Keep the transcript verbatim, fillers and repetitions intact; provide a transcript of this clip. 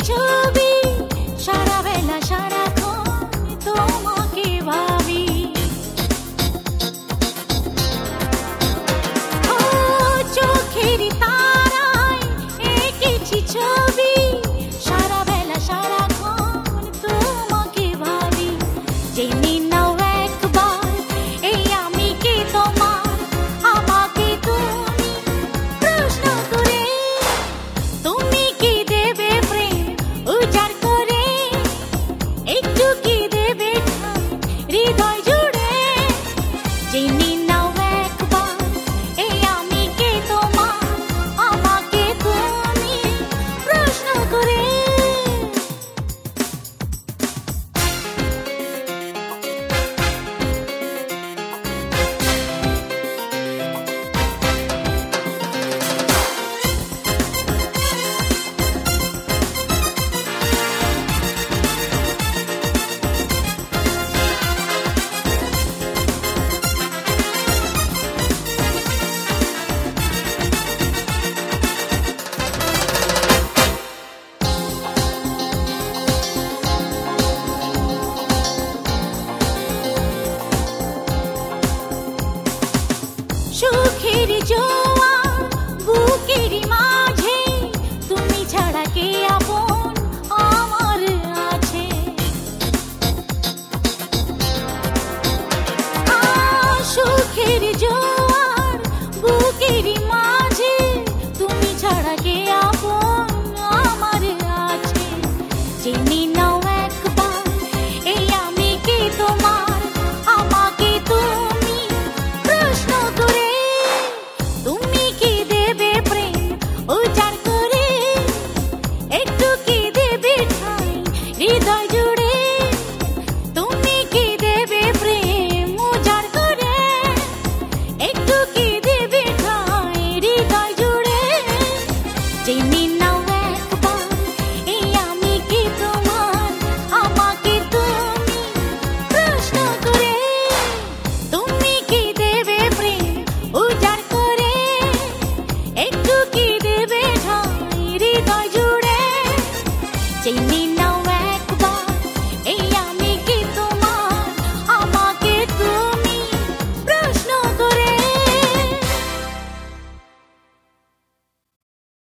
ছবি সারা বেলা সারাক্ষণ তোমাকে ভাবি। ও চোখের তারায় এঁকেছি ছবি সারা বেলা সারাক্ষণ তোমাকে ভাবি। জেনে নাও একবার এই আমি কে তোমার, আমাকে তুমি প্রশ্ন করে। তুমি কি দেবে প্রেম উজাড় করে, একটু কি দেবে ঠাঁই হৃদয় জুড়ে। জেনে নাও একবার এই আমি কে তোমার, আমাকে তুমি প্রশ্ন করে। সুখের জোয়ার বুকের মাঝে, তুমি ছাড়া কে আপন আমার আছে। আ, সুখের জোয়ার বুকের মাঝে, তুমি ছাড়া কে আপন আমার আছে। জেনে নাও একবার এই আমি কে তোমার, আমাকে তুমি প্রশ্ন করে। তুমি কি দেবে প্রেম উজাড় করে, একটু কি দেবে ঠাঁই হৃদয় জুড়ে। তুমি কি দেবে প্রেম উজাড় করে, একটু কি দেবে ঠাঁই হৃদয় জুড়ে। জেনে নাও একবার এই আমি কি তোমার, আমাকে তুমি প্রশ্ন করে। তুমি কি দেবে প্রেম উজাড় করে, একটু কি দেবে ঠাঁই হৃদয় জুড়ে। জেনে